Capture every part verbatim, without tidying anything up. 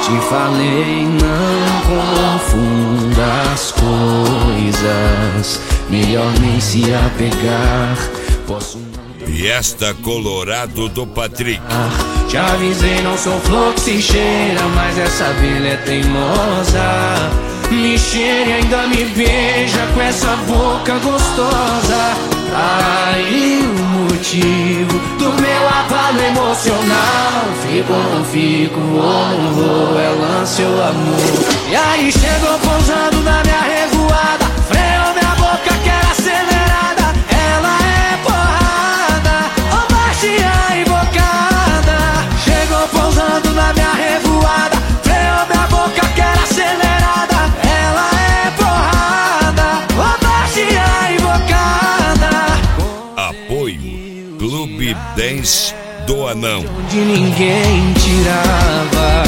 Te falei, não confunda as coisas, melhor nem se apegar. Posso não... E esta Colorado do Patrick. Te avisei, não sou flor que se cheira, mas essa abelha é teimosa. Me cheira e ainda me beija com essa boca gostosa. Aí o motivo do meu abalo emocional. Fico ou não fico, vou não vou, é lance ou amor. E aí chegou pousando na minha revoada, freou minha boca que era acelerada. Ela é porrada, ou baixinha invocada. Chegou pousando na minha revoada, freou minha boca que era acelerada. Ela é porrada, ou baixinha invocada. Apoio Clube dez do Anão. De ninguém tirava.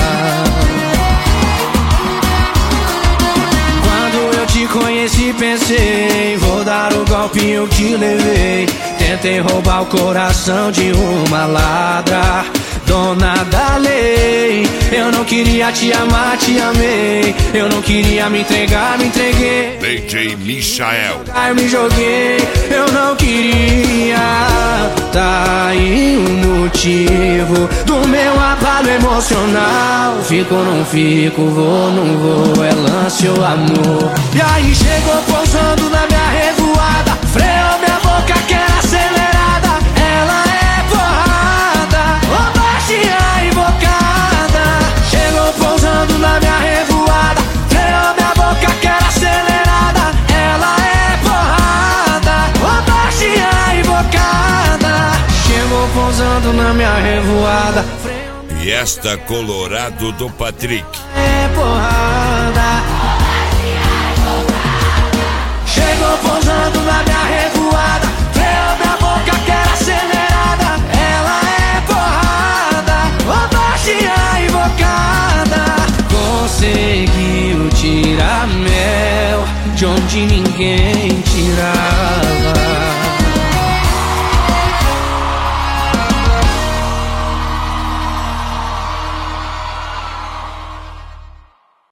Quando eu te conheci pensei, vou dar o golpinho que levei. Tentei roubar o coração de uma ladra, dona da lei. Eu não queria te amar, te amei. Eu não queria me entregar, me entreguei. D J Michael. Aí eu me joguei, eu não queria. Tá aí o motivo do meu abalo emocional. Fico ou não fico, vou não vou, é lance ou amor. E aí chegou pousando na minha revoada, freou minha boca que era acelerada. Ela é porrada, ou baixinha invocada. Chegou pousando na minha revoada, freou minha boca que era acelerada. Ela é porrada, ou baixinha invocada. Chegou pousando na minha revoada. E esta Colorado do Patrick. É porrada. Chegou pousando na minha revoada, freou minha boca que era acelerada. Ela é porrada, ou baixinha invocada. Conseguiu tirar mel de onde ninguém tirava.